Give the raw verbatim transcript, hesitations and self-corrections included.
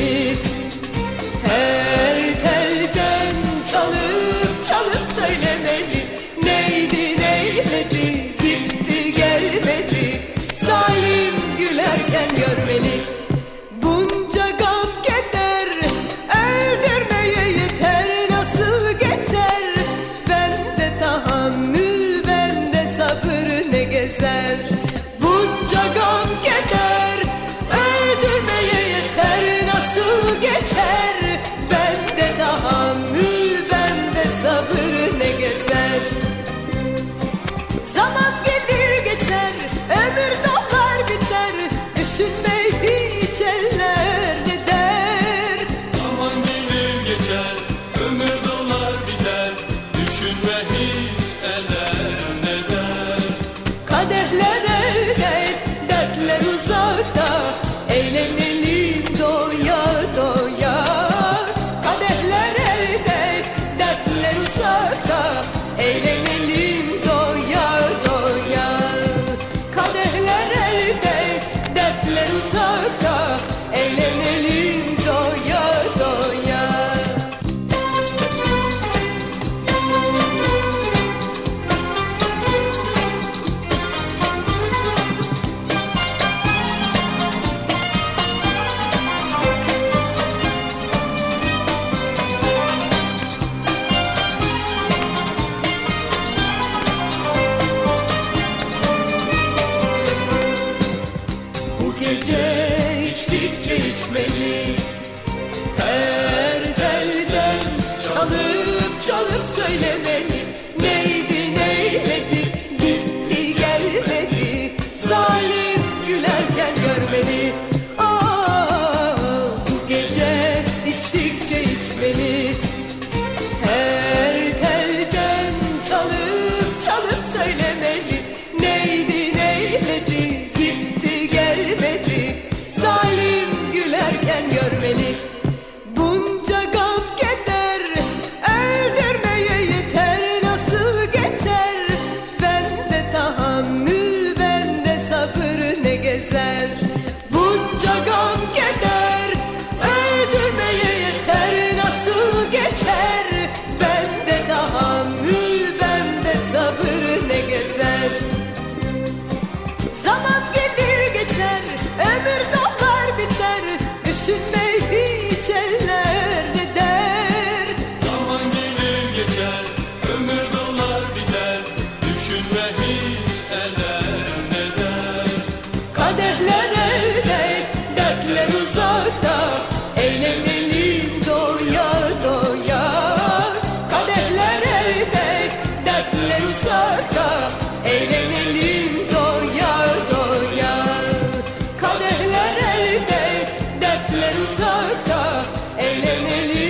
içmeli. Her telden çalıp çalıp söylemeli. Neydi neyledi, gitti gelmedi, zalim gülerken görmeli. Bunca gam keder öldürmeye yeter, nasıl geçer? Bende tahammül, bende sabır ne gezer. Bunca gam keder öldürmeye yeter, nasıl geçer? Bende tahammül, bende sabır ne gezer. Zaman gelir geçer, ömür dolar biter, düşünme hiç eller ne der. Zaman gelir geçer, ömür dolar biter, düşünme hiç eller ne der. Kadehler elde, dertler uzakta, eğlenelim doya doya. Kadehler elde, dertler uzakta, eğlenelim doya doya. Kadehler elde, dertler uzakta, eğlenelim doya doya. Bu gece içtikçe içmeli. Her telden çalıp çalıp söylemeli. Neydi neyledi, gitti gelmedi, zalim gülerken görmeli. Aa, bu gece içtikçe içmeli. Her telden çalıp çalıp söylemeli. Neydi neyledi, gitti gelmedi, zalim gülerken görmeli. Bunca gam keder öldürmeye yeter, nasıl geçer? Bende tahammül, bende sabır ne gezer. Bunca gam keder öldürmeye yeter, nasıl geçer? Bende tahammül, bende sabır ne gezer. Zaman gelir geçer, ömür dolar biter, düşünme hiç eller ne der. Zaman gelir geçer, ömür dolar biter, düşünme hiç eller ne der. Kadehler elde, dertler uzakta, eğlenelim doya doya. Kadehler elde, dertler uzakta, eğlenelim doya doya. Kadehler elde, dertler uzakta, eğlenelim